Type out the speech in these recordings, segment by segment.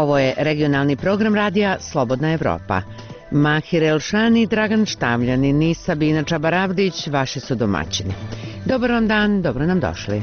Ovo je regionalni program radija Slobodna Evropa. Mahir Elšan i Dragan Štavljanin i Sabina Čabaravdić vaši su domaćini. Dobar vam dan, dobro nam došli.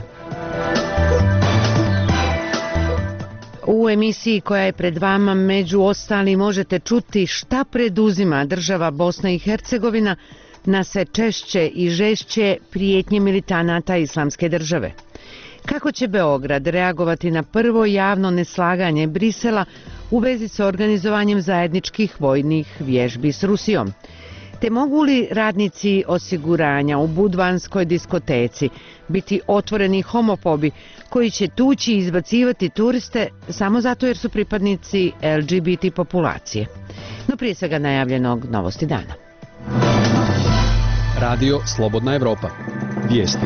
U emisiji koja je pred vama među ostalim možete čuti šta preduzima država Bosna i Hercegovina na sve češće i žešće prijetnje militanata Islamske države. Kako će Beograd reagovati na prvo javno neslaganje Brisela u vezi sa organizovanjem zajedničkih vojnih vježbi s Rusijom? Te mogu li radnici osiguranja u budvanskoj diskoteci biti otvoreni homofobi koji će tući i izbacivati turiste samo zato jer su pripadnici LGBT populacije? No prije svega najavljenog novosti dana. Radio Slobodna Evropa. Vijesti.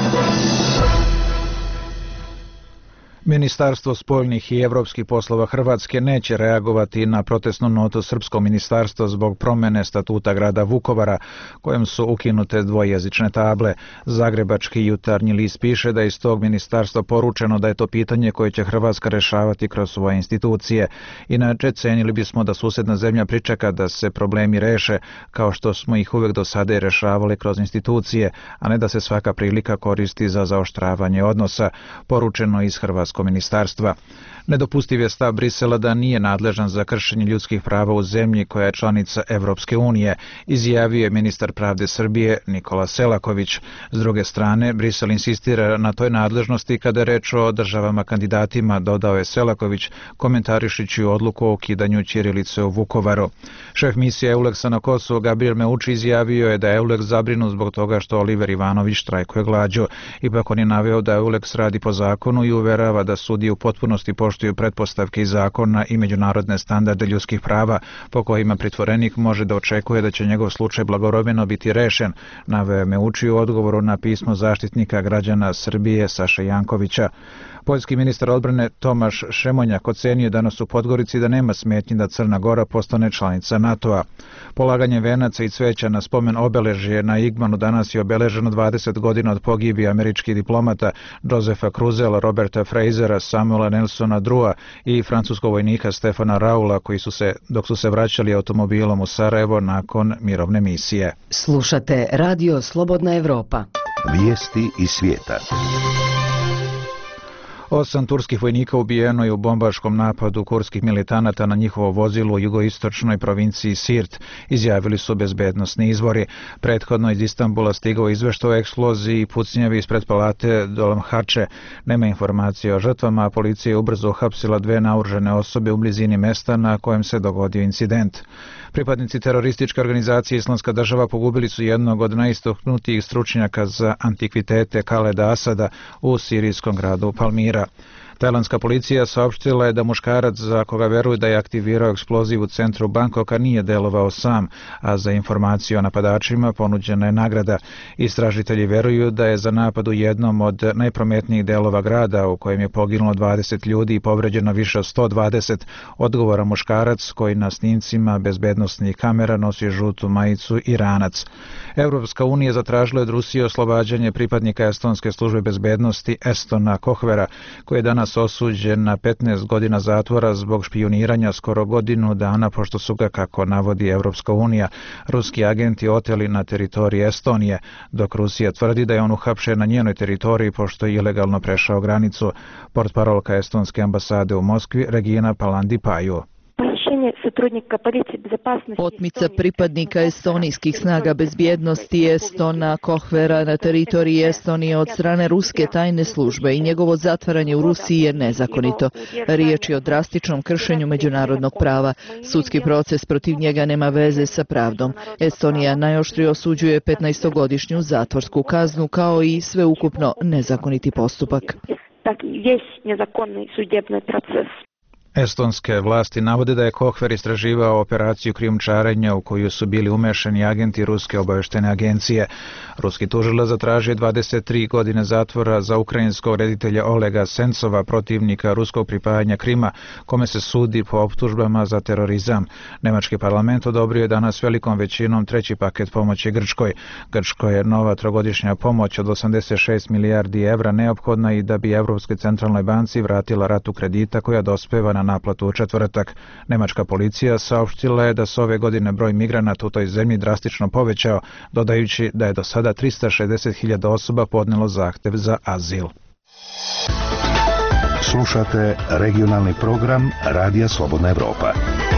Ministarstvo spoljnih i evropskih poslova Hrvatske neće reagovati na protestnu notu Srpskog ministarstva zbog promjene statuta grada Vukovara, kojem su ukinute dvojezične table. Zagrebački jutarnji list piše da je iz tog ministarstva poručeno da je to pitanje koje će Hrvatska rješavati kroz svoje institucije. Inače, cenili bismo da susjedna zemlja pričeka da se problemi reše, kao što smo ih uvijek do sada rješavali kroz institucije, a ne da se svaka prilika koristi za zaoštravanje odnosa, poručeno iz Hrvatskog ministarstva. Nedopustiv je stav Brisela da nije nadležan za kršenje ljudskih prava u zemlji koja je članica Evropske unije, izjavio je ministar pravde Srbije Nikola Selaković. S druge strane, Brisel insistira na toj nadležnosti kada je reč o državama kandidatima, dodao je Selaković, komentarišići odluku o ukidanju ćirilice u Vukovaru. Šef misije EULEX-a na Kosovu Gabriel Meuči izjavio je da je EULEX zabrinut zbog toga što Oliver Ivanović štrajkuje glađu. Ipak on je naveo da EULEX radi po zakonu i uverava da sudije u potpunosti poštuju pretpostavke iz zakona i međunarodne standarde ljudskih prava po kojima pritvorenik može da očekuje da će njegov slučaj blagovremeno biti rešen, naveo je Meuči u odgovoru na pismo zaštitnika građana Srbije Saše Jankovića. Poljski ministar odbrane Tomaš Šemonjak ocenio danas u Podgorici da nema smetnji da Crna Gora postane članica NATO-a. Polaganjem venaca i cveća na spomen obeležje na Igmanu danas je obeleženo 20 godina od pogibije američkih diplomata Josepha Cruzela, Roberta Frasera, Samuela Nelsona Drua i francuskog vojnika Stefana Raula dok su se vraćali automobilom u Sarajevo nakon mirovne misije. Slušate Radio Slobodna Evropa. Vijesti iz svijeta. 8 turskih vojnika ubijeno je u bombaškom napadu kurskih militanata na njihovo vozilo u jugoistočnoj provinciji Sirt, izjavili su bezbednosni izvori. Prethodno iz Istanbula stigao izveštaj o eksploziji i pucnjavi ispred palate Dolmhače. Nema informacije o žrtvama, a policija je ubrzo uhapsila 2 naoružane osobe u blizini mesta na kojem se dogodio incident. Pripadnici terorističke organizacije Islamska država pogubili su jednog od najistaknutijih stručnjaka za antikvitete Khaleda Asada u sirijskom gradu Palmira. Tajlandska policija saopštila je da muškarac za koga veruju da je aktivirao eksploziv u centru Bangkoka nije delovao sam, a za informaciju o napadačima ponuđena je nagrada. Istražitelji veruju da je za napad u jednom od najprometnijih delova grada, u kojem je poginulo 20 ljudi i povređeno više od 120, odgovora muškarac koji na snimcima bezbednosnih kamera nosi žutu majicu i ranac. Evropska unija zatražila od Rusije oslobađanje pripadnika estonske službe bezbednosti Estona Kohvera, koji je danas osuđen na 15 godina zatvora zbog špijuniranja skoro godinu dana, pošto su ga, kako navodi Evropska unija, ruski agenti oteli na teritoriji Estonije, dok Rusija tvrdi da je on uhapšen na njenoj teritoriji pošto je ilegalno prešao granicu. Portparolka estonske ambasade u Moskvi Regina Palandipaju. Otmica pripadnika estonijskih snaga bezbjednosti Estona Kohvera na teritoriji Estonije od strane ruske tajne službe i njegovo zatvaranje u Rusiji je nezakonito. Riječ je o drastičnom kršenju međunarodnog prava. Sudski proces protiv njega nema veze sa pravdom. Estonija najoštrije osuđuje 15-godišnju zatvorsku kaznu kao i sveukupno nezakoniti postupak. Estonske vlasti navode da je Kohver istraživao operaciju krijumčarenja u koju su bili umešani agenti ruske obavještajne agencije. Ruski tužilac zatražio 23 godine zatvora za ukrajinskog reditelja Olega Sencova, protivnika ruskog pripajanja Krima, kome se sudi po optužbama za terorizam. Nemački parlament odobrio je danas velikom većinom 3. paket pomoći Grčkoj. Grčkoj je nova trogodišnja pomoć od 86 milijardi evra neophodna i da bi Evropskoj centralnoj banci vratila ratu kredita koja dospeva na na naplatu u četvrtak. Nemačka policija saopštila je da se ove godine broj migranata u toj zemlji drastično povećao, dodajući da je do sada 360.000 osoba podnelo zahtev za azil. Slušate regionalni program Radija Slobodna Evropa.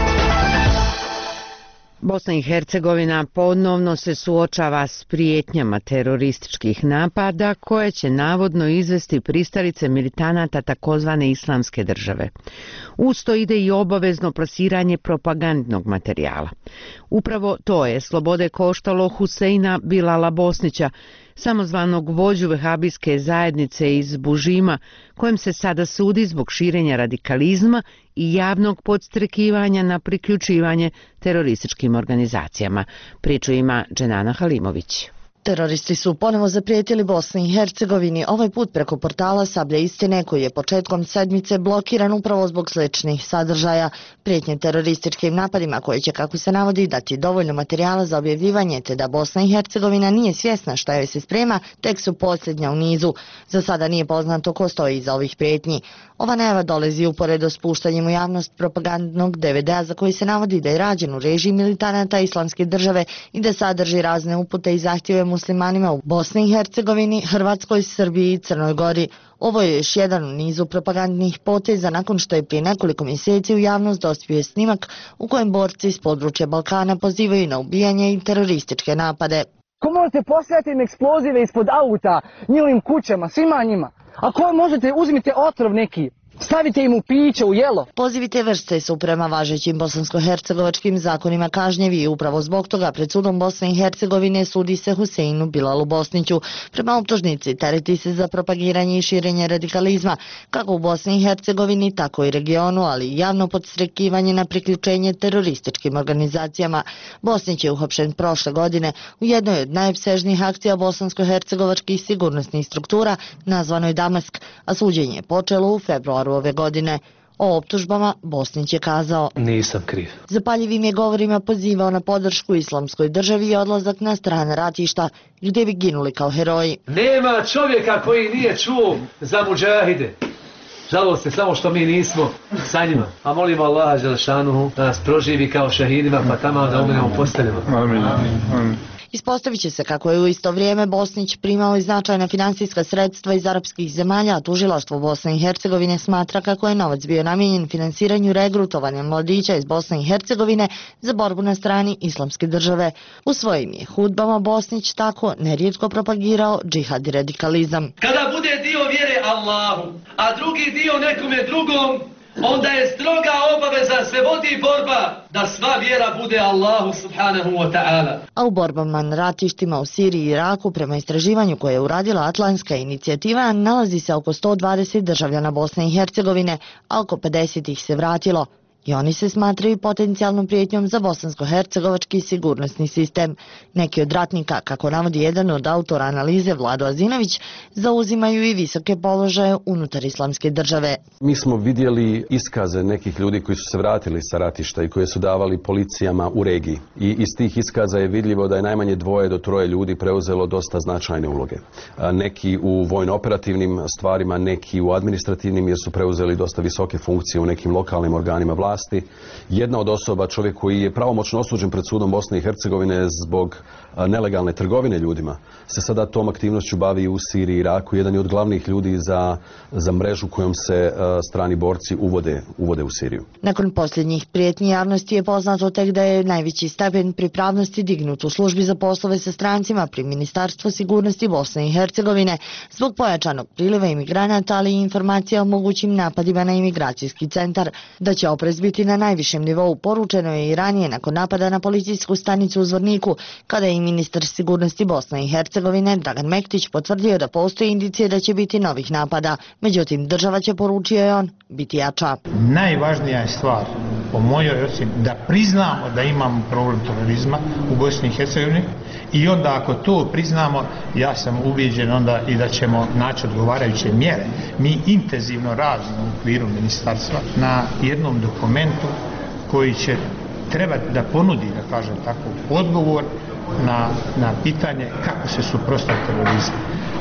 Bosna i Hercegovina ponovno se suočava s prijetnjama terorističkih napada koje će navodno izvesti pristalice militanata takozvane Islamske države. Uz to ide i obavezno plasiranje propagandnog materijala. Upravo to je slobode koštalo Huseina Bilala Bosnića, samozvanog vođu vehabijske zajednice iz Bužima, kojem se sada sudi zbog širenja radikalizma i javnog podstrekivanja na priključivanje terorističkim organizacijama. Priču ima Dženana Halimović. Teroristi su ponovo zaprijetili Bosni i Hercegovini, ovaj put preko portala Sablja istine, koji je početkom sedmice blokiran upravo zbog sličnih sadržaja. Prijetnje terorističkim napadima koje će, kako se navodi, dati dovoljno materijala za objavljivanje, te da Bosna i Hercegovina nije svjesna šta joj se sprema, tek su posljednja u nizu. Za sada nije poznato ko stoji iza ovih prijetnji. Ova najava dolazi uporedo s puštanjem u javnost propagandnog DVD-a za koji se navodi da je rađen u režiji militanata Islamske države i da sadrži razne upute i zahtjeve muslimanima u Bosni i Hercegovini, Hrvatskoj, Srbiji i Crnoj Gori. Ovo je još jedan u nizu propagandnih poteza nakon što je prije nekoliko mjeseci u javnost dospio snimak u kojem borci iz područja Balkana pozivaju na ubijanje i terorističke napade. Ko možete postaviti im eksplozive ispod auta, njihovim kućama, svima njima? A ko možete, uzmite otrov neki, stavite im u piće, u jelo. Pozivi te vrste su prema važećim bosansko-hercegovačkim zakonima kažnjevi i upravo zbog toga pred sudom Bosne i Hercegovine sudi se Huseinu Bilalu Bosniću. Prema optužnici tereti se za propagiranje i širenje radikalizma, kako u Bosni i Hercegovini, tako i regionu, ali i javno podstrekivanje na priključenje terorističkim organizacijama. Bosnić je uhapšen prošle godine u jednoj od najopsežnijih akcija bosansko-hercegovačkih sigurnosnih struktura, nazvanoj Damask, a suđenje je počelo u februaru ove godine. O optužbama Bosnić je kazao: nisam kriv. Zapaljivim je govorima pozivao na podršku Islamskoj državi i odlazak na strane ratišta, gdje bi ginuli kao heroji. Nema čovjeka koji nije čuo za mudžahide. Žalost se samo što mi nismo sa njima. A molimo Allaha Đelešanuhu da nas proživi kao šehidima, pa tamo da umiremo posteljima. Amin. Ispostavit će se kako je u isto vrijeme Bosnić primao i značajna finansijska sredstva iz arapskih zemalja, a tužilaštvo Bosne i Hercegovine smatra kako je novac bio namijenjen finansiranju regrutovanja mladića iz Bosne i Hercegovine za borbu na strani Islamske države. U svojim je hudbama Bosnić tako nerijetko propagirao džihad i radikalizam. Kada bude dio vjere Allahu, a drugi dio nekome drugom, onda je stroga obaveza se vodi borba da sva vjera bude Allahu subhanahu wa ta'ala. A u borbama na ratištima u Siriji i Iraku, prema istraživanju koje je uradila Atlantska inicijativa, nalazi se oko 120 državljana Bosne i Hercegovine, a oko 50 ih se vratilo. I oni se smatraju potencijalnom prijetnjom za bosansko-hercegovački sigurnosni sistem. Neki od ratnika, kako navodi jedan od autora analize Vlado Azinović, zauzimaju i visoke položaje unutar Islamske države. Mi smo vidjeli iskaze nekih ljudi koji su se vratili sa ratišta i koje su davali policijama u regiji. I iz tih iskaza je vidljivo da je najmanje 2 do 3 ljudi preuzelo dosta značajne uloge. Neki u vojno-operativnim stvarima, neki u administrativnim, jer su preuzeli dosta visoke funkcije u nekim lokalnim organima vlasti. Jedna od osoba, čovjek koji je pravomoćno osuđen pred sudom Bosne i Hercegovine zbog nelegalne trgovine ljudima, se sada tom aktivnošću bavi u Siriji i Iraku. Jedan je od glavnih ljudi za mrežu kojom se strani borci uvode u Siriju. Nakon posljednjih prijetnji javnosti je poznato tek da je najveći stepen pripravnosti dignut u službi za poslove sa strancima pri Ministarstvu sigurnosti Bosne i Hercegovine zbog pojačanog priliva imigranata, ali i informacija o mogućim napadima na imigracijski centar. Da će oprez biti na najvišem nivou poručeno je i ranije nakon napada na policijsku stanicu u Zvorniku, kada je i ministar sigurnosti Bosne i Hercegovine Dragan Mektić potvrdio da postoji indicije da će biti novih napada. Međutim, država će, poručio je on, biti jača. Najvažnija je stvar, po mojoj ocjeni, da priznamo da imamo problem terorizma u Bosni i Hercegovini i onda ako to priznamo, ja sam ubijeđen onda i da ćemo naći odgovarajuće mjere. Mi intenzivno radimo u okviru ministarstva na jednom dokumentu koji će trebati da ponudi, da kažem tako, odgovor na pitanje kako se suprotstaviti terorizmu.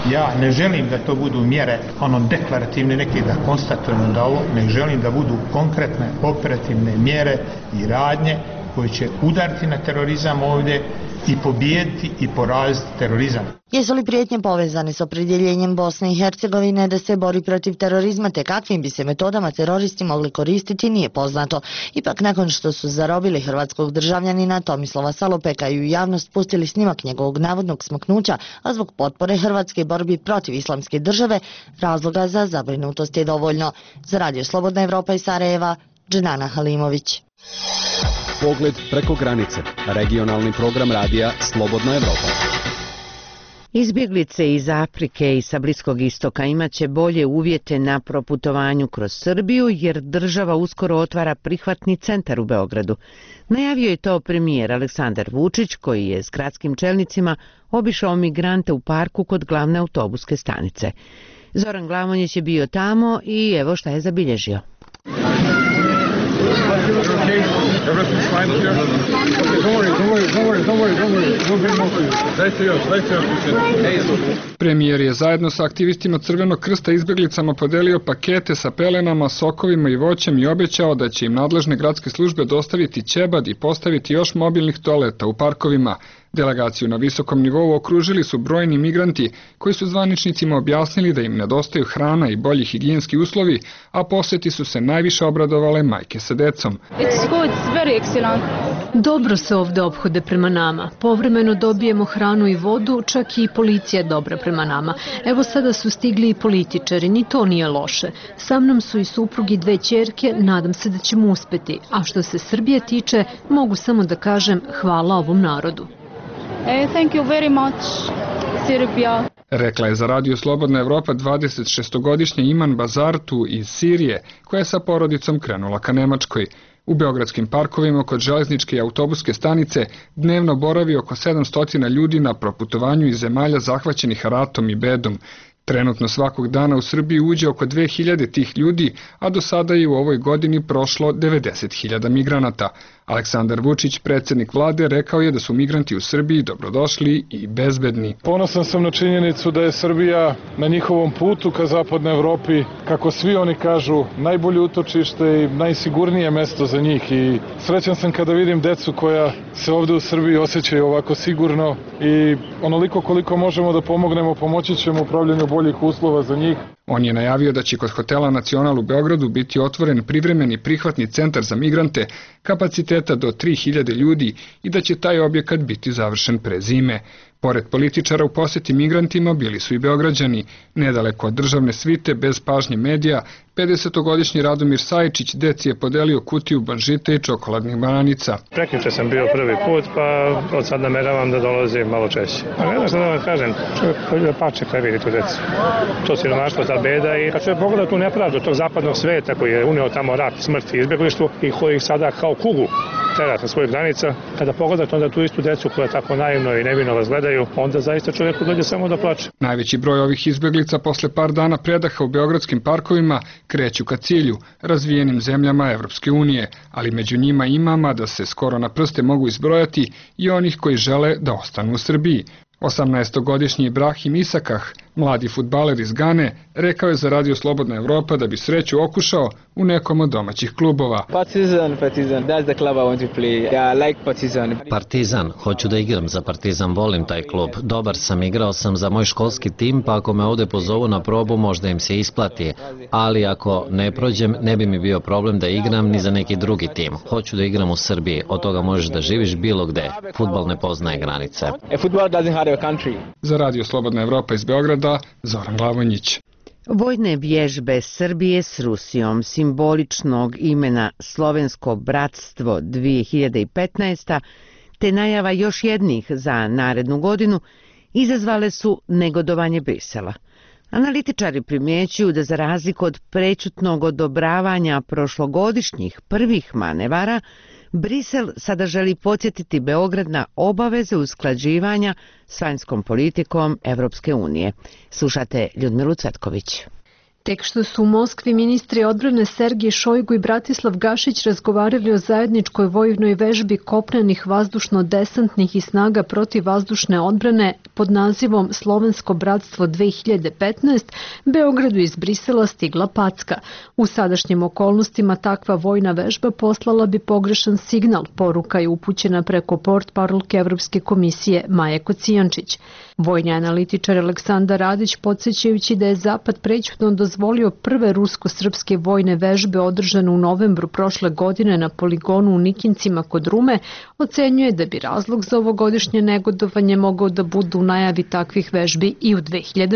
Ja ne želim da to budu mjere deklarativne neke da konstatujemo da ovo, ne želim da budu konkretne operativne mjere i radnje koje će udariti na terorizam ovdje i pobijediti i poraziti terorizam. Jesu li prijetnje povezane s opredjeljenjem Bosne i Hercegovine da se bori protiv terorizma, te kakvim bi se metodama teroristi mogli koristiti, nije poznato. Ipak, nakon što su zarobili hrvatskog državljanina Tomislava Salopeka i u javnost pustili snimak njegovog navodnog smaknuća, a zbog potpore Hrvatske borbi protiv islamske države, razloga za zabrinutost je dovoljno. Za Radio Slobodna Evropa iz Sarajeva, Dženana Halimović. Pogled preko granice. Regionalni program radija Slobodna Evropa. Izbjeglice iz Afrike i sa Bliskog istoka imaće bolje uvjete na proputovanju kroz Srbiju jer država uskoro otvara prihvatni centar u Beogradu. Najavio je to premijer Aleksandar Vučić koji je s gradskim čelnicima obišao migrante u parku kod glavne autobuske stanice. Zoran Glavonjić je bio tamo i evo šta je zabilježio. Premijer je zajedno sa aktivistima Crvenog krsta izbjeglicama podelio pakete sa pelenama, sokovima i voćem i obećao da će im nadležne gradske službe dostaviti ćebad i postaviti još mobilnih toaleta u parkovima. Delegaciju na visokom nivou okružili su brojni migranti koji su zvaničnicima objasnili da im nedostaju hrana i bolji higijenski uslovi, a posjeti su se najviše obradovale majke sa decom. Dobro se ovdje ophode prema nama. Povremeno dobijemo hranu i vodu, čak i policija je dobra prema nama. Evo sada su stigli i političari, ni to nije loše. Sa mnom su i suprugi i 2 ćerke, nadam se da ćemo uspjeti. A što se Srbije tiče, mogu samo da kažem hvala ovom narodu. Thank you very much, Serbia. Rekla je za Radio Slobodna Evropa 26-godišnja Iman Bazartu iz Sirije, koja je sa porodicom krenula ka Nemačkoj. U beogradskim parkovima kod železničke i autobuske stanice dnevno boravi oko 700 ljudi na proputovanju iz zemalja zahvaćenih ratom i bedom. Trenutno svakog dana u Srbiji uđe oko 2000 tih ljudi, a do sada je u ovoj godini prošlo 90.000 migranata. Aleksandar Vučić, predsjednik vlade, rekao je da su migranti u Srbiji dobrodošli i bezbedni. Ponosan sam na činjenicu da je Srbija na njihovom putu ka zapadnoj Evropi, kako svi oni kažu, najbolje utočište i najsigurnije mesto za njih. I srećan sam kada vidim decu koja se ovdje u Srbiji osjećaju ovako sigurno i onoliko koliko možemo da pomognemo, pomoći ćemo u pravljenju boljih uslova za njih. On je najavio da će kod hotela Nacional u Beogradu biti otvoren privremeni prihvatni centar za migrante kapaciteta do 3000 ljudi i da će taj objekat biti završen pre zime. Pored političara u posjeti migrantima bili su i Beograđani. Nedaleko od državne svite, bez pažnje medija, 50-godišnji Radomir Sajičić deci je podelio kutiju banžite i čokoladnih bananica. Prekjuče sam bio prvi put, pa od sad nameravam da dolazim malo češće. A ne znam što da vam kažem, čovjek pače kad vidi tu decu. To siromaštvo, ta beda i kad čovjek pogleda tu nepravdu tog zapadnog sveta koji je unio tamo rat, smrt i izbjeglištvo i koji sada kao kugu tera sa svojih granica, kada pogledate onda tu istu decu koja tako naivno i nevino vas gledaju, onda zaista čovjeku dođe samo da plače. Najveći broj ovih izbjeglica posle par dana predaha u beogradskim parkovima kreću ka cilju, razvijenim zemljama Evropske unije, ali među njima ima, mada se skoro na prste mogu izbrojati, i onih koji žele da ostanu u Srbiji. 18-godišnji Ibrahim Isakah, mladi fudbaler iz Gane, rekao je za Radio Slobodna Evropa da bi sreću okušao u nekom od domaćih klubova. Partizan, hoću da igram za Partizan, volim taj klub. Dobar sam, igrao sam za moj školski tim, pa ako me ovdje pozovu na probu možda im se isplati, ali ako ne prođem ne bi mi bio problem da igram ni za neki drugi tim. Hoću da igram u Srbiji, od toga možeš da živiš bilo gde. Fudbal ne poznaje granice. Za Radio Slobodna Evropa iz Beograda, Zoran Glavonjić. Vojne vježbe Srbije s Rusijom simboličnog imena Slovensko bratstvo 2015. te najava još jednih za narednu godinu izazvale su negodovanje Brisela. Analitičari primjećuju da za razliku od prećutnog odobravanja prošlogodišnjih prvih manevara, Brisel sada želi podsjetiti Beograd na obaveze usklađivanja s vanjskom politikom Evropske unije. Slušate Ljudmilu Cvetković. Tek što su u Moskvi ministri odbrane Sergij Šojgu i Bratislav Gašić razgovarali o zajedničkoj vojnoj vežbi kopnenih vazdušno-desantnih i snaga protivvazdušne odbrane, pod nazivom Slovensko bratstvo 2015, Beogradu iz Brisela stigla packa. U sadašnjim okolnostima takva vojna vežba poslala bi pogrešan signal, poruka je upućena preko portparolke Evropske komisije Maje Kocijančić. Vojni analitičar Aleksandar Radić, podsjećajući da je Zapad prećutno dozvolio prve rusko-srpske vojne vežbe održane u novembru prošle godine na poligonu u Nikincima kod Rume, ocenjuje da bi razlog za ovogodišnje negodovanje mogao da budu u najavi takvih vežbi i u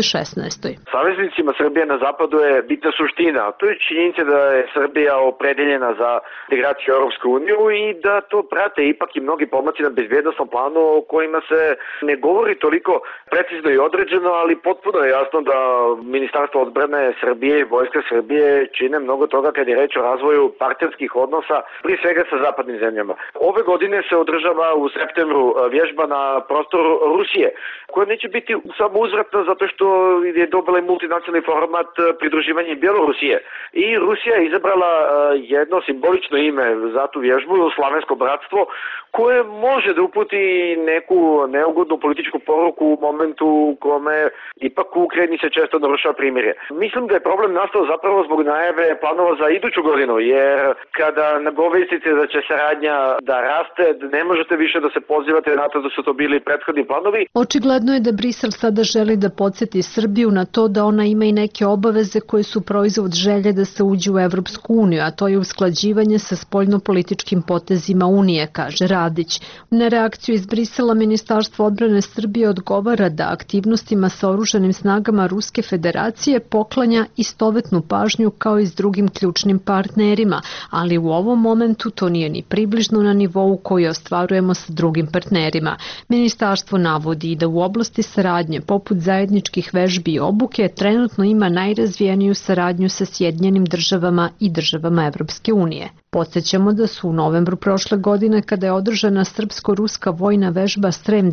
2016. Saveznicima Srbije na zapadu je bitna suština, a to je činjenica da je Srbija opredeljena za integraciju u Europsku uniju i da to prate ipak i mnogi pomaci na bezbjednostnom planu o kojima se ne govori toliko precizno i određeno, ali potpuno je jasno da Ministarstvo odbrane Srbije i Vojska Srbije čine mnogo toga kad je reč o razvoju partnerskih odnosa, prije svega sa zapadnim zemljama. Ove godine se održava u septembru vježba na prostoru Rusije, koja neće biti samo uzvratna zato što je dobila i multinacionalni format pridruživanja Bjelorusije. I Rusija je izabrala jedno simbolično ime za tu vježbu, Slavensko bratstvo, koje može da uputi neku neugodnu političku poruku u momentu u kome ipak u Ukrajini se često narušava primirje. Mislim da je problem nastao zapravo zbog najave planova za iduću godinu, jer kada nagovestite da će saradnja da raste, ne možete više da se pozivate na to da su to bili prethodni planovi. Očigledno je da Brisel sada želi da podsjeti Srbiju na to da ona ima i neke obaveze koje su proizvod želje da se uđe u Evropsku uniju, a to je usklađivanje sa spoljnopolitičkim potezima Unije, kaže Radić. Na reakciju iz Brisela Ministarstvo odbrane Srbije odgovara da aktivnostima sa oružanim snagama Ruske federacije poklanja istovetnu pažnju kao i s drugim ključnim partnerima, ali u ovom momentu to nije ni približno na nivou koji ostvarujemo sa drugim partnerima. Ministarstvo navodi da u oblasti saradnje poput zajedničkih vežbi i obuke trenutno ima najrazvijeniju saradnju sa Sjedinjenim državama i državama Evropske unije. Podsjećamo da su u novembru prošle godine, kada je održana srpsko-ruska vojna vežba Srem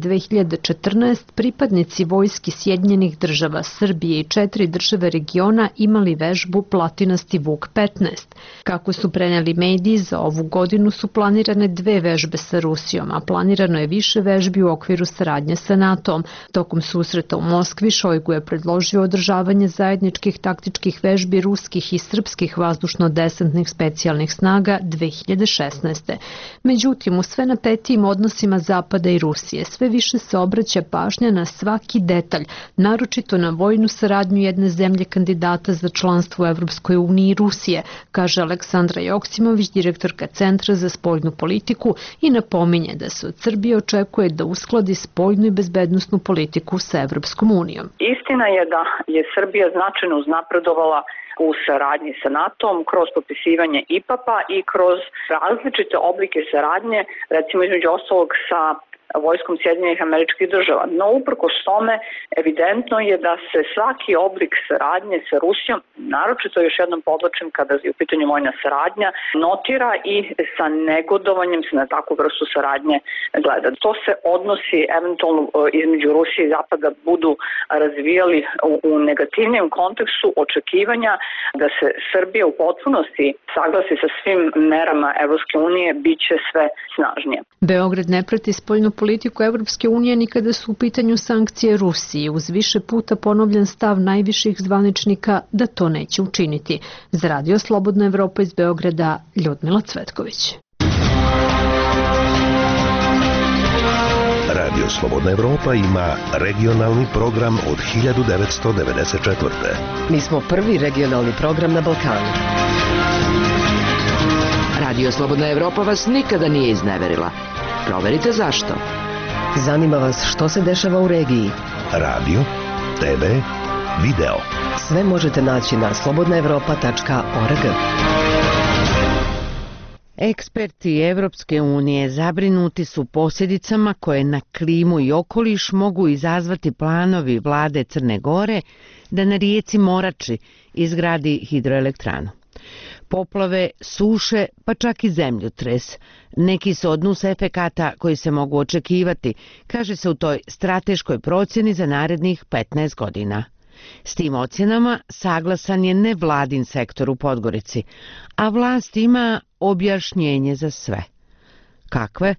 2014, pripadnici vojski Sjedinjenih država, Srbije i 4 države regiona imali vežbu Platinasti Vuk 15. Kako su preneli mediji, za ovu godinu su planirane 2 vežbe sa Rusijom, a planirano je više vežbi u okviru saradnje sa NATO-om. Tokom susreta u Moskvi Šojgu je predložio održavanje zajedničkih taktičkih vežbi ruskih i srpskih vazdušno-desantnih specijalnih snaga 2016. Međutim, u sve napetijim odnosima Zapada i Rusije sve više se obraća pažnja na svaki detalj, naročito na vojnu saradnju jedne zemlje kandidata za članstvo u Evropskoj uniji i Rusije, kaže Aleksandra Joksimović, direktorka Centra za spoljnu politiku, i napominje da se od Srbije očekuje da uskladi spoljnu i bezbednosnu politiku sa Evropskom unijom. Istina je da je Srbija značajno uznapredovala u saradnji sa NATO-om kroz potpisivanje IPAP-a i kroz različite oblike saradnje, recimo između ostalog sa vojskom Sjedinjenih Američkih Država. No, uprkos tome, evidentno je da se svaki oblik saradnje sa Rusijom, naročito još jednom podlačim kada je u pitanju vojna saradnja, notira i sa negodovanjem se na takvu vrstu saradnje gleda. To se odnosi eventualno između Rusije i Zapada budu razvijali u negativnijem kontekstu očekivanja da se Srbija u potpunosti saglasi sa svim merama Evropske unije, bit će sve snažnije. Beograd ne prati spoljnu politiku Evropske unije ni kada su u pitanju sankcije Rusiji, uz više puta ponovljen stav najviših zvaničnika da to neće učiniti. Za Radio Slobodna Evropa iz Beograda, Ljudmila Cvetković. Radio Slobodna Evropa ima regionalni program od 1994. Mi smo prvi regionalni program na Balkanu. Radio Slobodna Evropa vas nikada nije izneverila. Proverite zašto. Zanima vas što se dešava u regiji. Radio, TV, video. Sve možete naći na slobodnaevropa.org. Eksperti Evropske unije zabrinuti su posljedicama koje na klimu i okoliš mogu izazvati planovi vlade Crne Gore da na rijeci Morači izgradi hidroelektranu. Poplave, suše, pa čak i zemljotres. Neki su odnos efekata koji se mogu očekivati, kaže se u toj strateškoj procjeni za narednih 15 godina. S tim ocjenama saglasan je nevladin sektor u Podgorici, a vlast ima objašnjenje za sve. Kakve?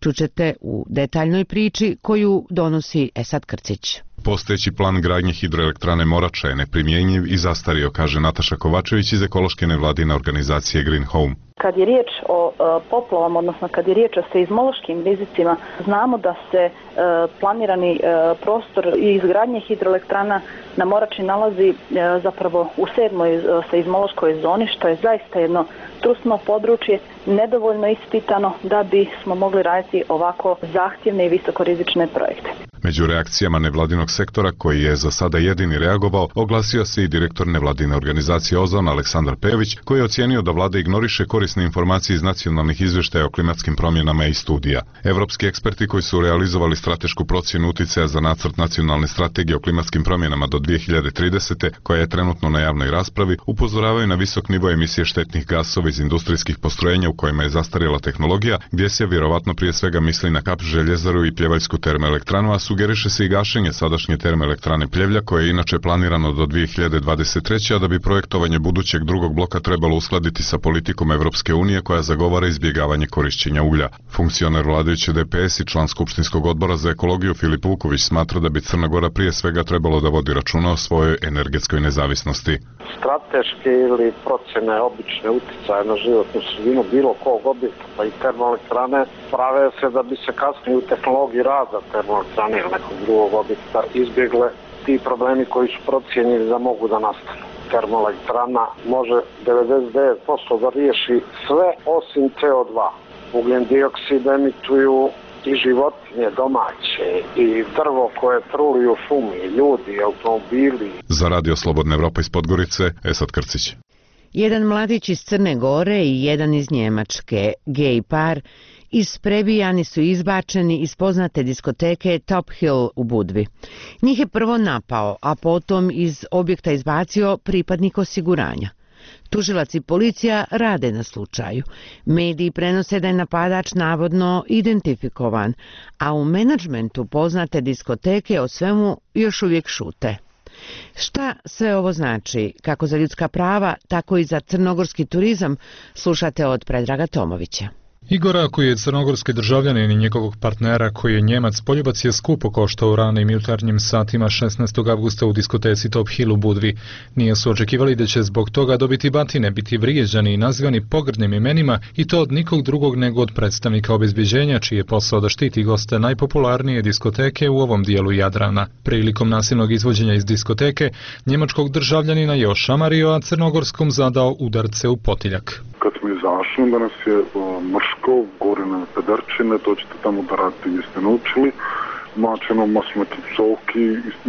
Čućete u detaljnoj priči koju donosi Esad Krcić. Postojeći plan gradnje hidroelektrane Morača je neprimjenjiv i zastario, kaže Nataša Kovačević iz ekološke nevladine organizacije Green Home. Kad je riječ o poplavama, odnosno kad je riječ o seizmološkim rizicima, znamo da se planirani prostor i izgradnje hidroelektrana na Morači nalazi zapravo u 7. seizmološkoj zoni, što je zaista jedno trusno područje, nedovoljno ispitano da bi smo mogli raditi ovako zahtjevne i visokorizične projekte. Među reakcijama nevladinog sektora, koji je za sada jedini reagovao, oglasio se i direktor nevladine organizacije Ozon Aleksandar Pejović, koji je ocijenio da vlada ignoriše korisne informacije iz nacionalnih izvještaja o klimatskim promjenama i studija. Evropski eksperti koji su realizovali stratešku procjenu uticaja za nacrt nacionalne strategije o klimatskim promjenama do 2030. koja je trenutno na javnoj raspravi, upozoravaju na visok nivo emisije štetnih gasova iz industrijskih postrojenja u kojima je zastarjela tehnologija, gdje se vjerovatno prije svega misli na Kap željezaru i Pljevaljsku termoelektranu, a sugeriše se i gašenje sadašnje termoelektrane Pljevlja, koje je inače planirano do 2023. a da bi projektovanje budućeg drugog bloka trebalo uskladiti sa politikom Evropske unije koja zagovara izbjegavanje korišćenja uglja. Funkcioner vladajuće DPS i član Skupštinskog odbora za ekologiju Filip Vuković smatra da bi Crna Gora prije svega trebalo da vodi računa o svojoj energetskoj nezavisnosti. Strateške ili procjene obične uticaje na životnu sredinu bilo kog objekta, pa i termoelektrane, prave se da bi se kasnije u tehnologiji rada termoelektrane ili nekog drugog objekta izbjegle ti problemi koji su procijenjeni da mogu da nastanu. Termoelektrana može 99% da riješi sve osim CO2. Ugljen dioksid emituju i životinje domaće, i drvo koje truli u šumi, ljudi, automobili. Za Radio Slobodna Evropa iz Podgorice, Esad Krcić. Jedan mladić iz Crne Gore i jedan iz Njemačke, gej par, isprebijani su izbačeni iz poznate diskoteke Top Hill u Budvi. Njih je prvo napao, a potom iz objekta izbacio pripadnik osiguranja. Tužilac i policija rade na slučaju. Mediji prenose da je napadač navodno identifikovan, a u menadžmentu poznate diskoteke o svemu još uvijek šute. Šta sve ovo znači, kako za ljudska prava, tako i za crnogorski turizam, slušate od Predraga Tomovića. Igora, koji je crnogorski državljanin i njegovog partnera koji je Njemac, poljubac je skupo koštao u ranim jutarnjim satima 16. avgusta u diskoteci Top Hill u Budvi. Nije su očekivali da će zbog toga dobiti batine, biti vrijeđani i nazivani pogrdnim imenima, i to od nikog drugog nego od predstavnika obezbeđenja, čiji je posao da štiti goste najpopularnije diskoteke u ovom dijelu Jadrana. Prilikom nasilnog izvođenja iz diskoteke, njemačkog državljanina je ošamario, a crnogorskom zadao udarce u potiljak. Kad smo izašli, da nas je mrško, gore na pederčine, dođete tamo da radite gdje ste naučili, mačeno masmeti psovki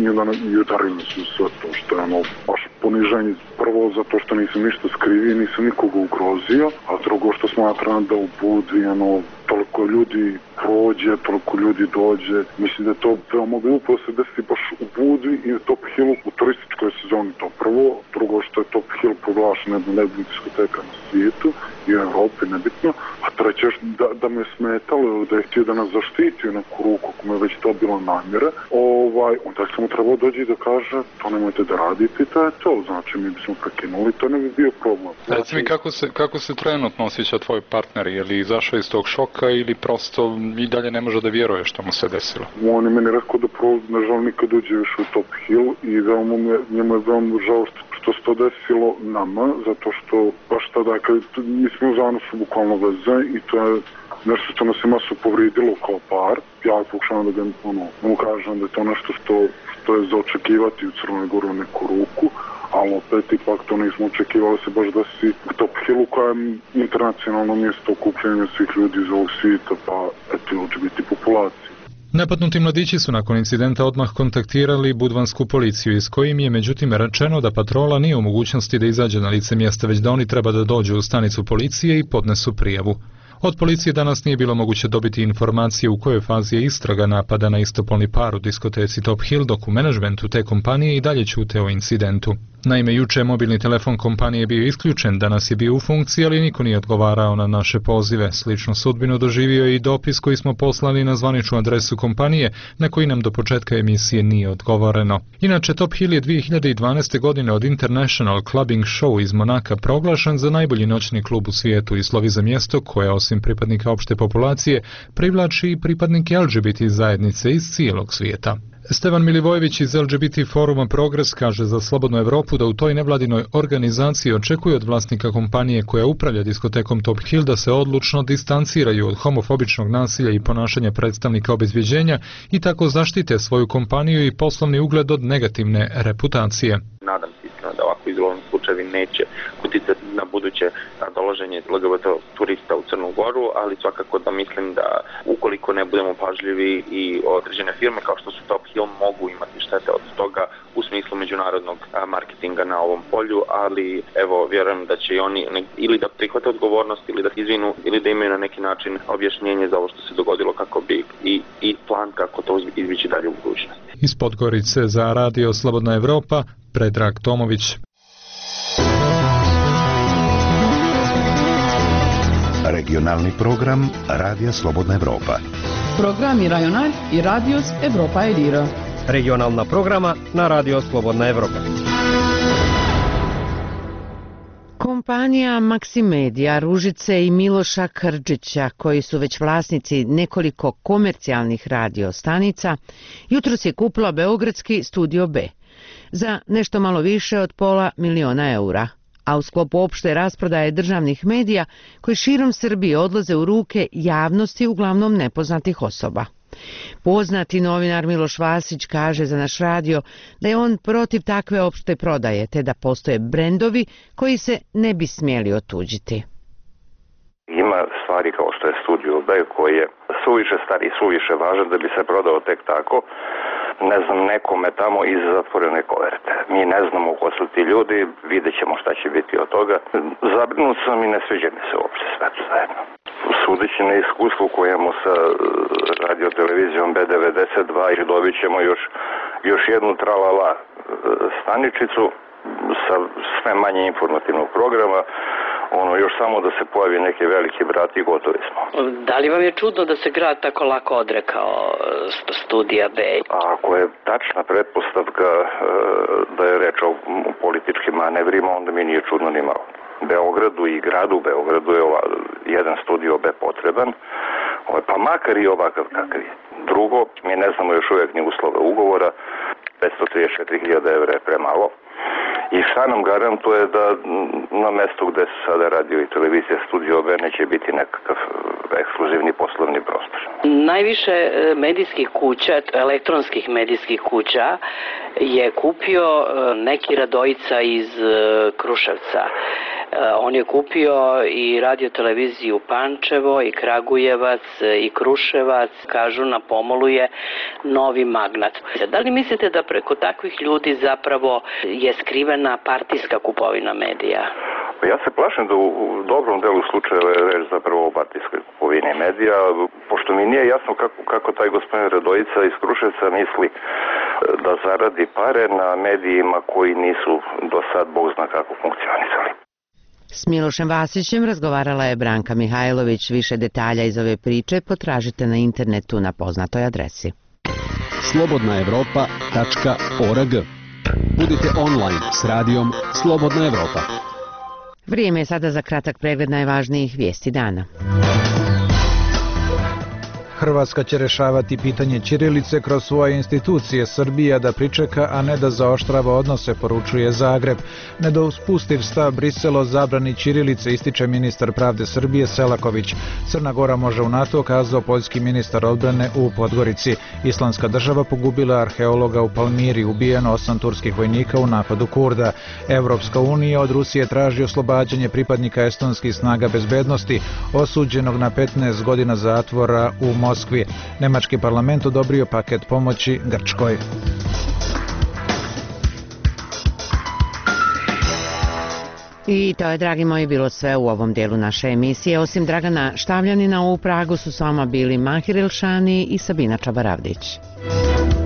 i udarili su sve to, što je baš poniženje. Prvo zato što nisam ništa skrivio, nisam nikoga ugrozio, a drugo što smatram da u Budvi toliko ljudi prođe, toliko ljudi dođe. Mislim da je to veoma glupo se desiti baš u Budvi i u Top Hillu u turističkoj sezoni, to prvo. Drugo što je Top Hill proglašen jedna najboljih diskoteka na svijetu i u Evropi, nebitno. A treće da me smetalo, da je htio da nas zaštiti u neku ruku, ako me već to bilo namjere, onda sam mu trebao dođi da kaže to nemojte da radite, to je to. Znači mi bismo prekinuli, to ne bi bio problem. Reci mi kako se trenutno osjeća tvoj partner, je li izašao iz tog šoka ili prosto i dalje ne može da vjeruje što mu se desilo? On je meni rekao da ne želim nikad uđe više u Top Hill i njemu je veoma žao što se to desilo nama, zato što baš tada kad mi smo u zanosu bukvalno veze i to je nešto što nas je masu povridilo kao par. Ja pokušavam da ga mu kažem da je to nešto što je za očekivati u Crnoj Gori u neku ruku, ali opet ipak to nismo očekivali se baš da si u Top Hillu koja je internacionalno mjesto okupljenja svih ljudi iz ovog svijeta, pa eto LGBT populacije. Napadnuti mladići su nakon incidenta odmah kontaktirali budvansku policiju, iz kojim je međutim rečeno da patrola nije u mogućnosti da izađe na lice mjesta, već da oni treba da dođu u stanicu policije i podnesu prijavu. Od policije danas nije bilo moguće dobiti informacije u kojoj fazi je istraga napada na istopolni par u diskoteci Top Hill, dok u menadžmentu te kompanije i dalje ćute o incidentu. Naime, juče mobilni telefon kompanije bio isključen, danas je bio u funkciji, ali niko nije odgovarao na naše pozive. Sličnu sudbinu doživio je i dopis koji smo poslali na zvaničnu adresu kompanije, na koji nam do početka emisije nije odgovoreno. Inače, Top Hill je 2012. godine od International Clubbing Show iz Monaka proglašen za najbolji noćni klub u svijetu i slovi za mjesto koje osim pripadnika opšte populacije, privlači i pripadnike LGBT zajednice iz cijelog svijeta. Stevan Milivojević iz LGBT foruma Progres kaže za Slobodnu Evropu da u toj nevladinoj organizaciji očekuje od vlasnika kompanije koja upravlja diskotekom Top Hill da se odlučno distanciraju od homofobičnog nasilja i ponašanja predstavnika obezbjeđenja i tako zaštite svoju kompaniju i poslovni ugled od negativne reputacije. Nadam se iskreno da ovako izolirani slučajevi neće uticati na buduće dolaženje LGBT turista u Crnu Goru, ali svakako da mislim da ukoliko ne budemo pažljivi i određene firme kao što su Top Hill mogu imati štete od toga u smislu međunarodnog marketinga na ovom polju, ali evo vjerujem da će i oni ili da prihvate odgovornost ili da izvinu ili da imaju na neki način objašnjenje za ovo što se dogodilo kako bi i plan kako to izbjeći dalje u budućnosti. Iz Podgorice za Radio Slobodna Evropa, Predrag Tomović. Regionalni program Radija Slobodna Evropa. Programi Rajonal i Radios Evropa Edira. Regionalna programa na Radio Slobodna Evropa. Kompanija Maksimedija, Ružice i Miloša Krđića, koji su već vlasnici nekoliko komercijalnih radio stanica, jutros je kupila beogradski Studio B za nešto malo više od $500.000, a u sklopu opšte rasprodaje državnih medija koji širom Srbije odlaze u ruke javnosti uglavnom nepoznatih osoba. Poznati novinar Miloš Vasić kaže za naš radio da je on protiv takve opšte prodaje, te da postoje brendovi koji se ne bi smjeli otuđiti. Ima stvari kao što je Studio B koji je suviše star i suviše važan da bi se prodao tek tako, ne znam, nekome tamo iz zatvorene koverte. Mi ne znamo ko su ti ljudi, vidjet ćemo šta će biti od toga. Zabrinut sam i ne sviđa mi se uopšte sve to zajedno. Sudeći na iskustvu koje imamo sa radiotelevizijom B92 i dobit ćemo još jednu tralala staničicu sa sve manje informativnog programa, još samo da se pojavi neki veliki brat i gotovi smo. Da li vam je čudno da se grad tako lako odrekao Studija B? Ako je tačna pretpostavka da je reč o političkim manevrima, onda mi nije čudno ni malo. Beogradu i gradu Beogradu je jedan Studio B potreban, pa makar i ovakav kakav je. Drugo, mi ne znamo još uvijek ni uslove ugovora, 534.000 evra je premalo. I šta nam garantuje da na mjestu gdje se sada radio i televizija Studio B neće biti nekakav ekskluzivni poslovni prostor. Najviše medijskih kuća, elektronskih medijskih kuća je kupio neki Radojica iz Kruševca. On je kupio i radioteleviziju Pančevo, i Kragujevac, i Kruševac. Kažu na pomolu je novi magnat. Da li mislite da preko takvih ljudi zapravo je skrivena partijska kupovina medija? Ja se plašim da u dobrom delu slučajeva je reč zapravo o partijskoj kupovini medija, pošto mi nije jasno kako taj gospodin Radojica iz Kruševca misli da zaradi pare na medijima koji nisu do sad bog zna kako funkcionisali. S Milošem Vasićem razgovarala je Branka Mihajlović. Više detalja iz ove priče potražite na internetu na poznatoj adresi. slobodnaevropa.org. Budite online s radijom Slobodna Evropa. Vrijeme je sada za kratak pregled najvažnijih vijesti dana. Hrvatska će rješavati pitanje ćirilice kroz svoje institucije, Srbija da pričeka, a ne da zaoštrava odnose, poručuje Zagreb. Nedospustiv stav Brisela o zabrani ćirilice, ističe ministar pravde Srbije Selaković. Crna Gora može u NATO, kazao poljski ministar odbrane u Podgorici. Islamska država pogubila arheologa u Palmiri, ubijeno 8 turskih vojnika u napadu Kurda. Evropska unija od Rusije traži oslobađanje pripadnika estonskih snaga bezbednosti, osuđenog na 15 godina zatvora u Moskvi. Nemački parlament odobrio paket pomoći Grčkoj. I to je, dragi moji, bilo sve u ovom dijelu naše emisije. Osim Dragana Štavljanina, u Pragu su s vama bili Mahir Elšani i Sabina Čabaravdić.